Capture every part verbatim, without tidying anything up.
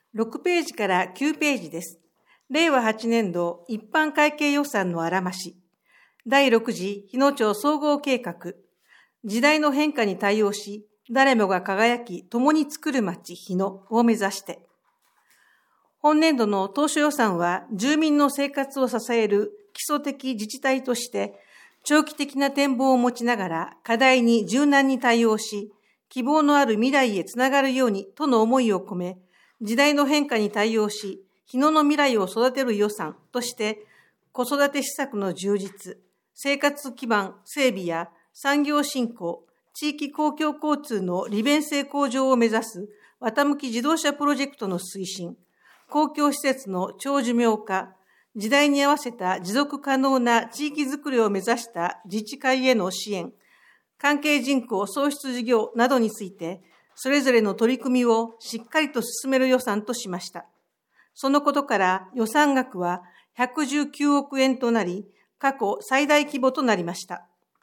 ろくページからきゅうページです。れいわはちねんど一般会計予算のあらまし。だいろく次日野町総合計画。時代の変化に対応し、誰もが輝き、共に作る町日野を目指して。本年度の当初予算は、住民の生活を支える基礎的自治体として、長期的な展望を持ちながら課題に柔軟に対応し、希望のある未来へつながるようにとの思いを込め、時代の変化に対応し、日野の未来を育てる予算として、子育て施策の充実、生活基盤整備や産業振興、地域公共交通の利便性向上を目指す綿向き自動車プロジェクトの推進、公共施設の長寿命化、時代に合わせた持続可能な地域づくりを目指した自治会への支援、関係人口創出事業などについて、それぞれの取り組みをしっかりと進める予算としました。そのことから予算額はひゃくじゅうきゅうおくえんとなり、過去最大規模となりました。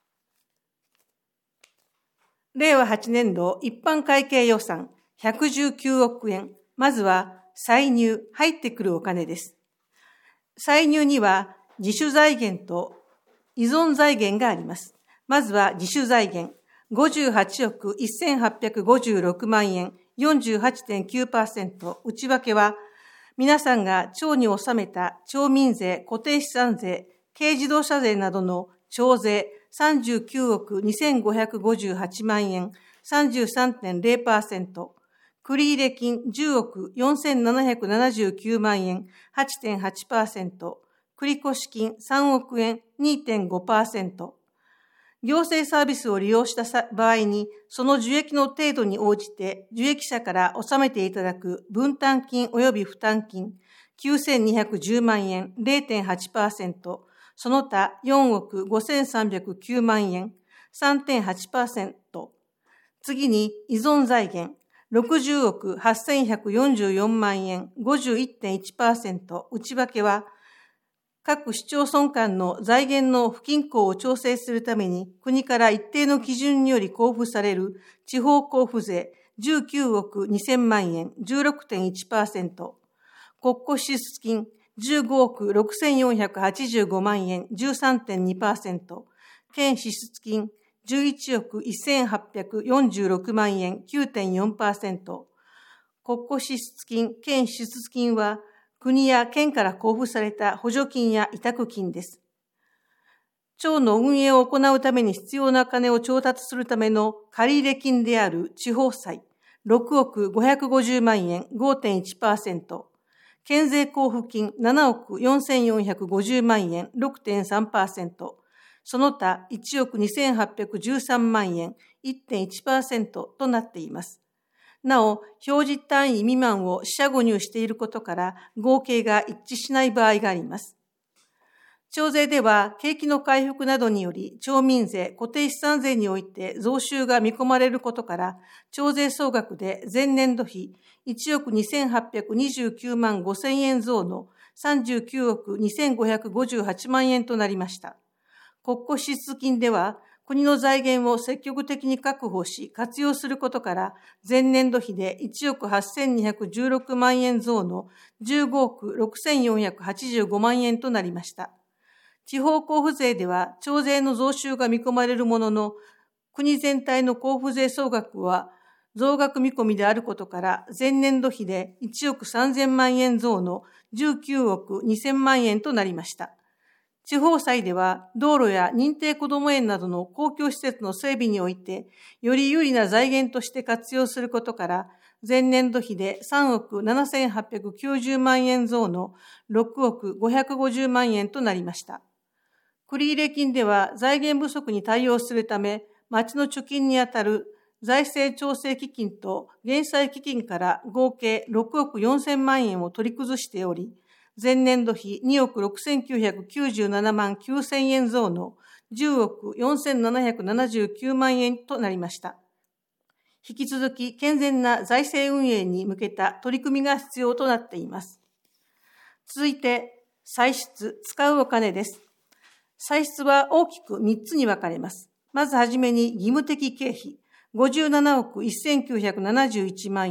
れいわはちねんど一般会計予算ひゃくじゅうきゅうおくえん。まずは歳入、入ってくるお金です。歳入には自主財源と依存財源があります。まずは自主財源。ごじゅうはちおくせんはっぴゃくごじゅうろくまんえん、よんじゅうはちてんきゅうパーセント。内訳は、皆さんが町に納めた町民税、固定資産税、軽自動車税などの町税さんじゅうきゅうおくにせんごひゃくごじゅうはちまんえん、さんじゅうさんてんれいパーセント。繰入金じゅうおくよんせんななひゃくななじゅうきゅうまんえん、はちてんはちパーセント。繰越金さんおくえん、にてんごパーセント。行政サービスを利用した場合に、その受益の程度に応じて、受益者から納めていただく分担金及び負担金、きゅうせんにひゃくじゅうまんえん、れいてんはちパーセント、その他よんおくごせんさんびゃくきゅうまんえん、さんてんはちパーセント。次に、依存財源、ろくじゅうおくはっせんひゃくよんじゅうよんまんえん、ごじゅういってんいちパーセント。内訳は、各市町村間の財源の不均衡を調整するために国から一定の基準により交付される地方交付税じゅうきゅうおくにせんまんえん じゅうろくてんいちパーセント、国庫支出金じゅうごおくろくせんよんひゃくはちじゅうごまんえん じゅうさんてんにパーセント、県支出金じゅういちおくせんはっぴゃくよんじゅうろくまんえん きゅうてんよんパーセント、国庫支出金、県支出金は国や県から交付された補助金や委託金です。町の運営を行うために必要な金を調達するための借入金である地方債ろくおくごひゃくごじゅうまんえん ごてんいちパーセント、県税交付金ななおくよんせんよんひゃくごじゅうまんえん ろくてんさんパーセント、その他いちおくにせんはっぴゃくじゅうさんまんえん いってんいちパーセント となっています。なお、表示単位未満を四捨五入していることから合計が一致しない場合があります。町税では景気の回復などにより町民税、固定資産税において増収が見込まれることから町税総額で前年度比いちおくにせんはっぴゃくにじゅうきゅうまんごせんえん増のさんじゅうきゅうおくにせんごひゃくごじゅうはちまんえんとなりました。国庫支出金では国の財源を積極的に確保し活用することから前年度比でいちおくはっせんにひゃくじゅうろくまんえん増のじゅうごおくろくせんよんひゃくはちじゅうごまんえんとなりました。地方交付税では町税の増収が見込まれるものの国全体の交付税総額は増額見込みであることから前年度比でいちおくさんぜんまんえん増のじゅうきゅうおくにせんまんえんとなりました。地方債では道路や認定こども園などの公共施設の整備においてより有利な財源として活用することから前年度比でさんおくななせんはっぴゃくきゅうじゅうまんえん増のろくおくごひゃくごじゅうまんえんとなりました。繰入金では財源不足に対応するため町の貯金にあたる財政調整基金と減債基金から合計ろくおくよんせんまんえんを取り崩しており、前年度比におくろくせんきゅうひゃくきゅうじゅうななまんきゅうせんえん増のじゅうおくよんせんななひゃくななじゅうきゅうまんえんとなりました。引き続き健全な財政運営に向けた取り組みが必要となっています。続いて、歳出、使うお金です。歳出は大きくみっつに分かれます。まずはじめに義務的経費、ごじゅうななおくせんきゅうひゃくななじゅういちまんえん、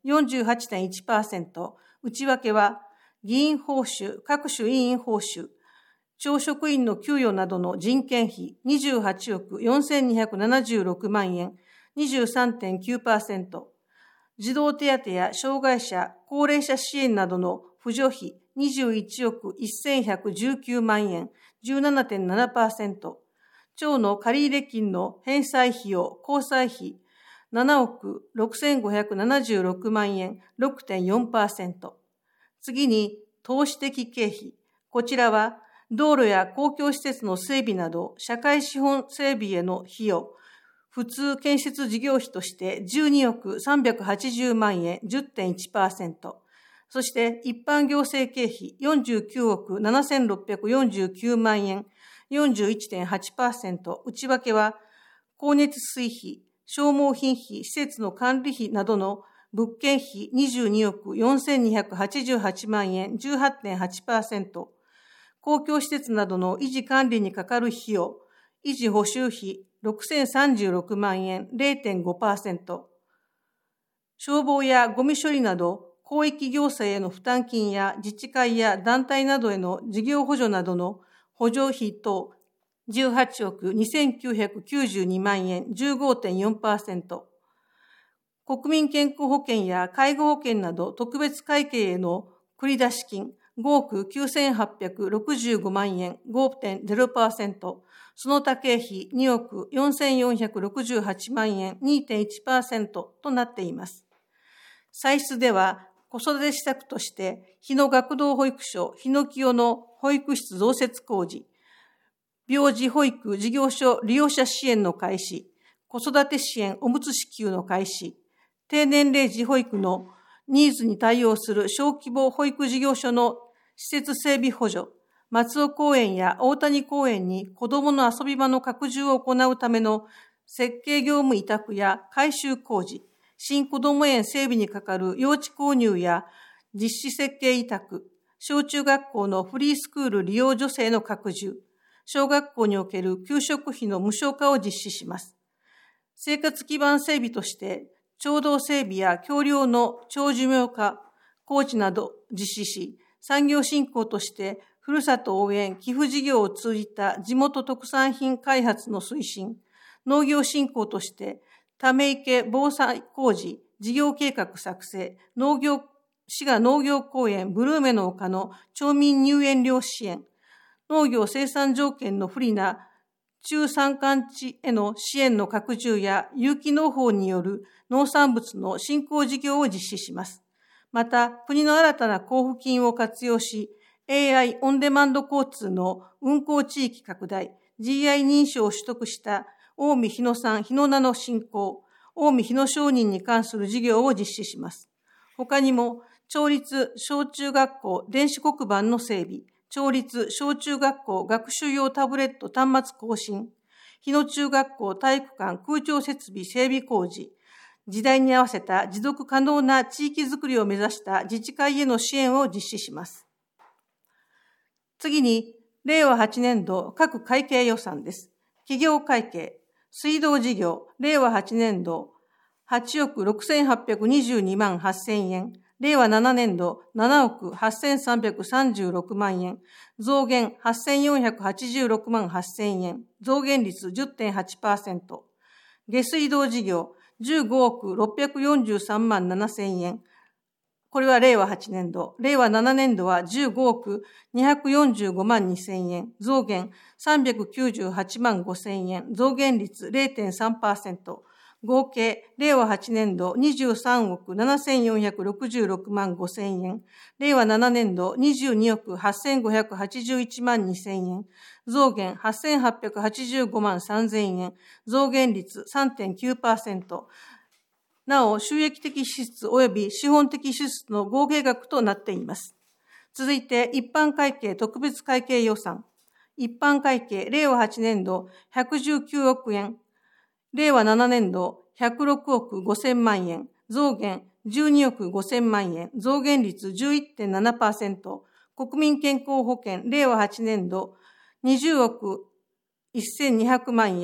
よんじゅうはちてんいちパーセント、内訳は議員報酬、各種委員報酬、教職員の給与などの人件費にじゅうはちおくよんせんにひゃくななじゅうろくまんえん、にじゅうさんてんきゅうパーセント、児童手当や障害者、高齢者支援などの扶助費にじゅういちおくせんひゃくじゅうきゅうまんえん、じゅうななてんななパーセント、町の借入金の返済費用、交際費ななおくろくせんごひゃくななじゅうろくまんえん、ろくてんよんパーセント。次に、投資的経費。こちらは、道路や公共施設の整備など、社会資本整備への費用、普通建設事業費としてじゅうにおくさんびゃくはちじゅうまんえん、じゅってんいちパーセント。そして一般行政経費よんじゅうきゅうおくななせんろっぴゃくよんじゅうきゅうまんえん、よんじゅういちてんはちパーセント。内訳は、光熱水費、消耗品費、施設の管理費などの物件費にじゅうにおくよんせんにひゃくはちじゅうはちまんえん、じゅうはちてんはちパーセント。公共施設などの維持管理にかかる費用、維持補修費ろくせんさんじゅうろくまんえん、れいてんごパーセント。消防やゴミ処理など、広域行政への負担金や自治会や団体などへの事業補助などの補助費等じゅうはちおくにせんきゅうひゃくきゅうじゅうにまんえん、じゅうごてんよんパーセント。国民健康保険や介護保険など特別会計への繰出金ごおくきゅうせんはっぴゃくろくじゅうごまんえん、ごてんゼロパーセント。その他経費におくよんせんよんひゃくろくじゅうはちまんえん、にてんいちパーセント となっています。歳出では、子育て施策として、日野学童保育所、日野清の保育室増設工事、病児保育事業所利用者支援の開始、子育て支援おむつ支給の開始、低年齢児保育のニーズに対応する小規模保育事業所の施設整備補助、松尾公園や大谷公園に子どもの遊び場の拡充を行うための設計業務委託や改修工事、新子ども園整備にかかる用地購入や実施設計委託、小中学校のフリースクール利用助成の拡充、小学校における給食費の無償化を実施します。生活基盤整備として、町道整備や橋梁の長寿命化、工事など実施し、産業振興として、ふるさと応援寄付事業を通じた地元特産品開発の推進、農業振興として、ため池防災工事、事業計画作成、農業、滋賀農業公園ブルーメの丘の町民入園料支援、農業生産条件の不利な中山間地への支援の拡充や有機農法による農産物の振興事業を実施します。また、国の新たな交付金を活用し、エーアイ オンデマンド交通の運行地域拡大、ジーアイ 認証を取得した近江日野産日野菜の振興、近江日野商人に関する事業を実施します。他にも、町立小中学校電子黒板の整備、町立小中学校学習用タブレット端末更新、日野中学校体育館空調設備整備工事、時代に合わせた持続可能な地域づくりを目指した自治会への支援を実施します。次に、れいわはちねんど各会計予算です。企業会計、水道事業、れいわはちねんどはちおくろくせんはっぴゃくにじゅうにまんはっせんえん、れいわななねんどななおくはっせんさんびゃくさんじゅうろくまんえん、増減はっせんよんひゃくはちじゅうろくまんはっせんえん、増減率 じゅってんはちパーセント。下水道事業じゅうごおくろっぴゃくよんじゅうさんまんななせんえん。これはれいわはちねんど。れいわななねんどはじゅうごおくにひゃくよんじゅうごまんにせんえん。増減さんびゃくきゅうじゅうはちまんごせんえん。増減率 れいてんさんパーセント。合計、れいわはちねんどにじゅうさんおくななせんよんひゃくろくじゅうろくまんごせんえん。れいわななねんどにじゅうにおくはっせんごひゃくはちじゅういちまんにせんえん。増減はっせんはっぴゃくはちじゅうごまんさんぜんえん。増減率 さんてんきゅうパーセント。なお、収益的支出及び資本的支出の合計額となっています。続いて、一般会計特別会計予算。一般会計、れいわはちねんどひゃくじゅうきゅうおくえん。れいわななねんどひゃくろくおくごせんまんえん。増減じゅうにおくごせんまんえん。増減率 じゅういってんななパーセント。国民健康保険、れいわはちねんどにじゅうおくせんにひゃくまんえん。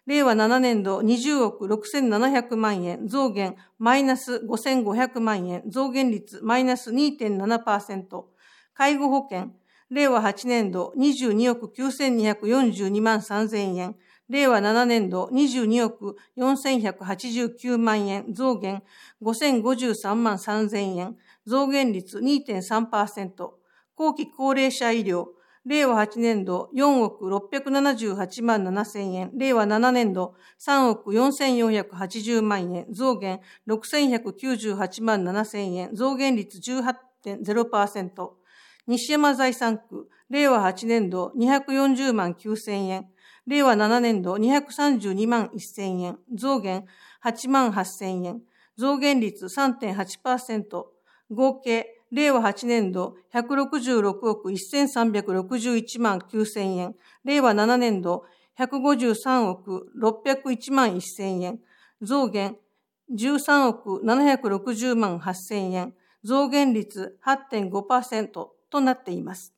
令和ななねん度にじゅうおくろくせんななひゃくまんえん、増減マイナスごせんごひゃくまんえん、増減率マイナス にてんななパーセント。介護保険、令和はちねん度にじゅうにおくきゅうせんにひゃくよんじゅうにまんさんぜんえん、令和ななねん度にじゅうにおくよんせんひゃくはちじゅうきゅうまんえん、増減ごせんごじゅうさんまんさんぜんえん、増減率 にてんさんパーセント。後期高齢者医療、令和はちねん度よんおくろっぴゃくななじゅうはちまんななせんえん、令和ななねん度さんおくよんせんよんひゃくはちじゅうまんえん、増減ろくせんひゃくきゅうじゅうはちまんななせんえん、増減率 じゅうはちてんゼロパーセント。西山財産区、令和はちねん度にひゃくよんじゅうまんきゅうせんえん、令和ななねん度にひゃくさんじゅうにまんせんえん、増減はちまんはっせんえん、増減率 さんてんはちパーセント。合計、令和はちねん度ひゃくろくじゅうろくおくせんさんびゃくろくじゅういちまんきゅうせんえん、令和ななねん度ひゃくごじゅうさんおくろっぴゃくいちまんせんえん、増減じゅうさんおくななひゃくろくじゅうまんはっせんえん、増減率 はちてんごパーセント となっています。